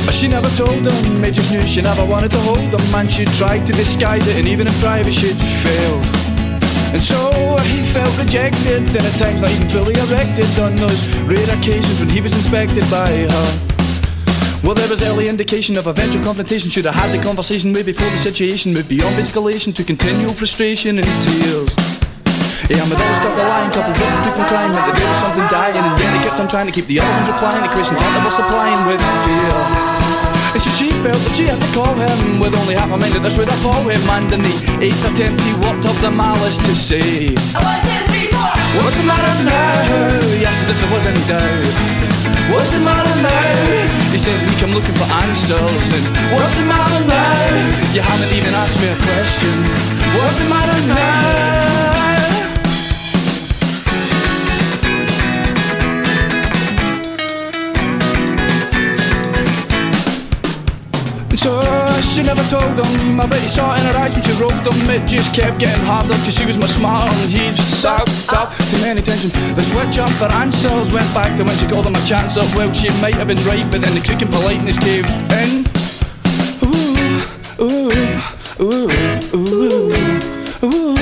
She never told him, it just knew she never wanted to hold him. And she tried to disguise it, and even in private she'd failed. And so he felt rejected, and at times not even fully erected, on those rare occasions when he was inspected by her. Well, there was early indication of eventual confrontation. Should have had the conversation way before the situation moved beyond escalation to continual frustration and tears. Yeah, I'm with all stuck a line, couple different people crying like there was something dying, and yet they kept on trying to keep the other ones replying to questions that they were supplying with fear. And so she felt that she had to call him with only half a mind that this would appall him. And in the eighth attempt he worked up the malice to say, what's the matter now? He asked if there was any doubt. What's the matter now? He said, we come looking for answers. And what's the matter now? You haven't even asked me a question. What's the matter now? So she never told him, I bet he saw it in her eyes when she wrote them. It just kept getting harder cause she was much smarter, and he'd sucked up too many tensions. The switch up for answers went back to when she called him a chance up. Well, she might have been right, but then the creaking politeness caved in. Ooh, ooh, ooh, ooh, ooh,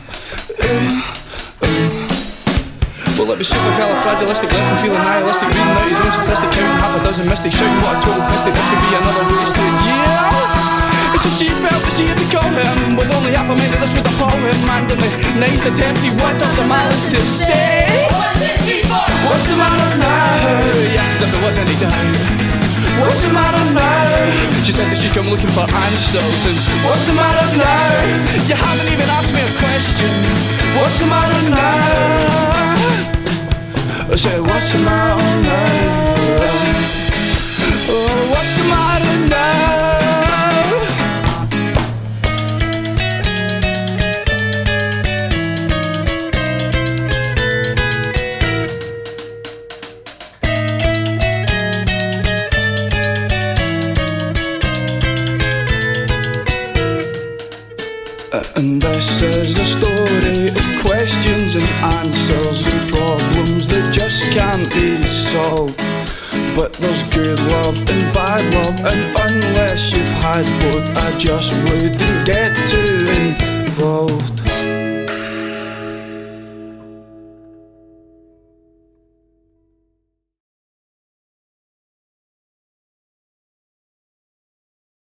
Well, it was supercalifragilistic, left him feeling nihilistic, reading out his own statistic, counting half a dozen mystics, shouting what a total mystic, this could be another wasted year. And so she felt that she had to call him with only half a minute, this would appall him. And in the ninth attempt he worked up the malice to say, what's the matter now? He asked if there was any doubt. What's the matter now? She said that she'd come looking for answers. And what's the matter now? You haven't even asked me a question. What's the matter now? I said, what's the matter now? Oh, what's the matter now? And this is a story of questions and answers and problems that just can't be solved. But there's good love and bad love, and unless you've had both, I just wouldn't get to